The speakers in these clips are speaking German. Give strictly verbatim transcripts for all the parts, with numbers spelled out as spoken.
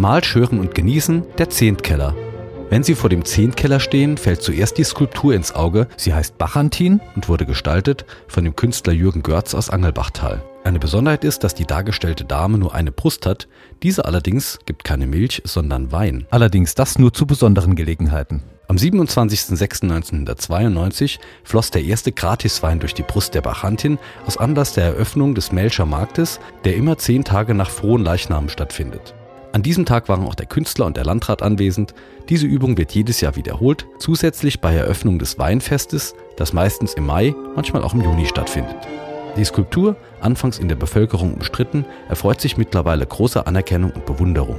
Malsch, Hören und Genießen, der Zehntkeller. Wenn Sie vor dem Zehntkeller stehen, fällt zuerst die Skulptur ins Auge. Sie heißt Bachantin und wurde gestaltet von dem Künstler Jürgen Görz aus Angelbachtal. Eine Besonderheit ist, dass die dargestellte Dame nur eine Brust hat. Diese allerdings gibt keine Milch, sondern Wein. Allerdings das nur zu besonderen Gelegenheiten. Am siebenundzwanzigsten sechsten neunzehnhundertzweiundneunzig floss der erste Gratiswein durch die Brust der Bachantin aus Anlass der Eröffnung des Melscher Marktes, der immer zehn Tage nach Fronleichnam stattfindet. An diesem Tag waren auch der Künstler und der Landrat anwesend. Diese Übung wird jedes Jahr wiederholt, zusätzlich bei Eröffnung des Weinfestes, das meistens im Mai, manchmal auch im Juni stattfindet. Die Skulptur, anfangs in der Bevölkerung umstritten, erfreut sich mittlerweile großer Anerkennung und Bewunderung.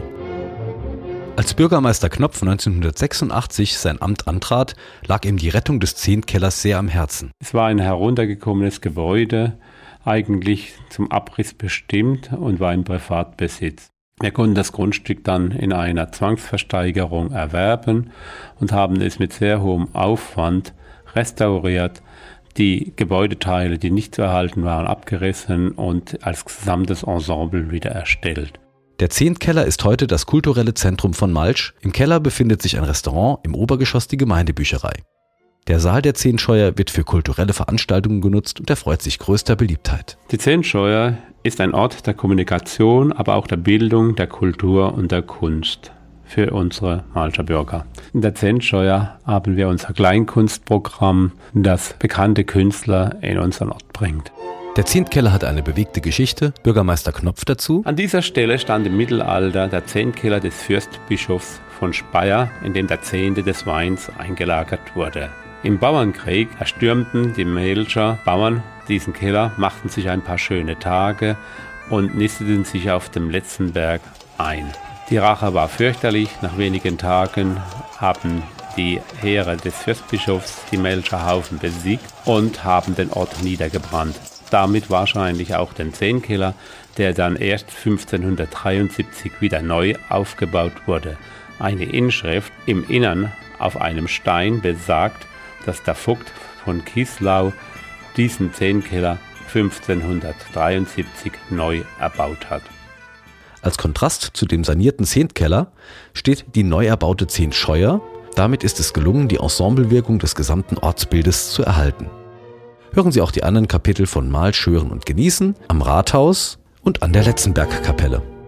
Als Bürgermeister Knopf neunzehnhundertsechsundachtzig sein Amt antrat, lag ihm die Rettung des Zehntkellers sehr am Herzen. Es war ein heruntergekommenes Gebäude, eigentlich zum Abriss bestimmt und war im Privatbesitz. Wir konnten das Grundstück dann in einer Zwangsversteigerung erwerben und haben es mit sehr hohem Aufwand restauriert, die Gebäudeteile, die nicht zu erhalten waren, abgerissen und als gesamtes Ensemble wieder erstellt. Der Zehntkeller ist heute das kulturelle Zentrum von Malsch. Im Keller befindet sich ein Restaurant, im Obergeschoss die Gemeindebücherei. Der Saal der Zehntscheuer wird für kulturelle Veranstaltungen genutzt und erfreut sich größter Beliebtheit. Die Zehntscheuer ist ein Ort der Kommunikation, aber auch der Bildung, der Kultur und der Kunst für unsere Malscher Bürger. In der Zehntscheuer haben wir unser Kleinkunstprogramm, das bekannte Künstler in unseren Ort bringt. Der Zehntkeller hat eine bewegte Geschichte. Bürgermeister Knopf dazu. An dieser Stelle stand im Mittelalter der Zehntkeller des Fürstbischofs von Speyer, in dem der Zehnte des Weins eingelagert wurde. Im Bauernkrieg erstürmten die Melscher Bauern diesen Keller, machten sich ein paar schöne Tage und nisteten sich auf dem letzten Berg ein. Die Rache war fürchterlich. Nach wenigen Tagen haben die Heere des Fürstbischofs die Melscher Haufen besiegt und haben den Ort niedergebrannt. Damit wahrscheinlich auch den Zehntkeller, der dann erst fünfzehnhundertdreiundsiebzig wieder neu aufgebaut wurde. Eine Inschrift im Innern auf einem Stein besagt, dass der Vogt von Kieslau diesen Zehntkeller fünfzehnhundertdreiundsiebzig neu erbaut hat. Als Kontrast zu dem sanierten Zehntkeller steht die neu erbaute Zehntscheuer. Damit ist es gelungen, die Ensemblewirkung des gesamten Ortsbildes zu erhalten. Hören Sie auch die anderen Kapitel von Malsch, Hören und Genießen am Rathaus und an der Letzenbergkapelle.